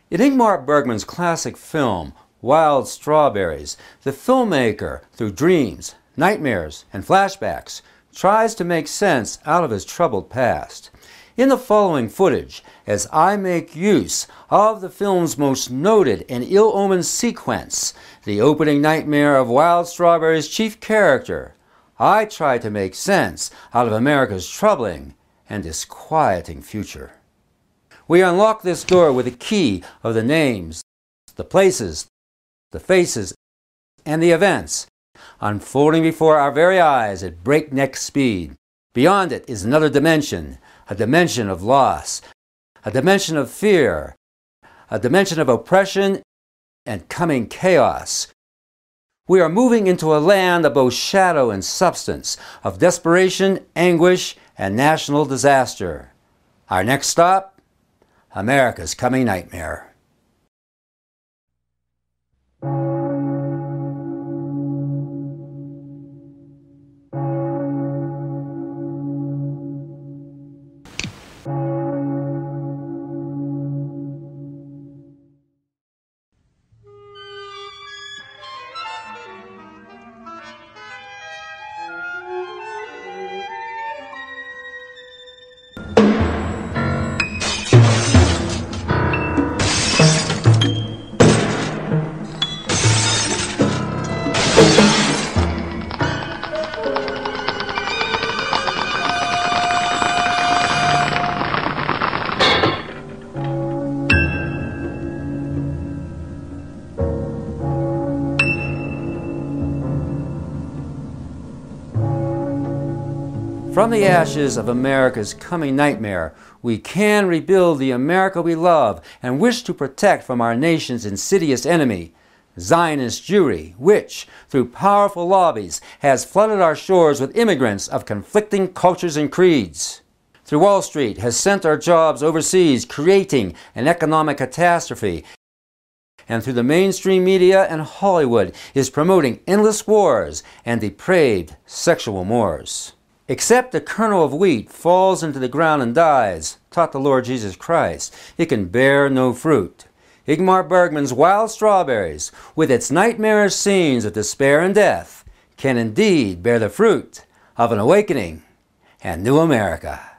In Ingmar Bergman's classic film, Wild Strawberries, the filmmaker, through dreams, nightmares, and flashbacks, tries to make sense out of his troubled past. In the following footage, as I make use of the film's most noted and ill-omened sequence, the opening nightmare of Wild Strawberries' chief character, I try to make sense out of America's troubling and disquieting future. We unlock this door with the key of the names, the places, the faces, and the events, unfolding before our very eyes at breakneck speed. Beyond it is another dimension, a dimension of loss, a dimension of fear, a dimension of oppression and coming chaos. We are moving into a land of both shadow and substance, of desperation, anguish, and national disaster. Our next stop? America's Coming Nightmare. From the ashes of America's coming nightmare, we can rebuild the America we love and wish to protect from our nation's insidious enemy, Zionist Jewry, which, through powerful lobbies, has flooded our shores with immigrants of conflicting cultures and creeds. Through Wall Street, has sent our jobs overseas, creating an economic catastrophe. And through the mainstream media and Hollywood, is promoting endless wars and depraved sexual mores. Except a kernel of wheat falls into the ground and dies, taught the Lord Jesus Christ, it can bear no fruit. Ingmar Bergman's Wild Strawberries, with its nightmarish scenes of despair and death, can indeed bear the fruit of an awakening and new America.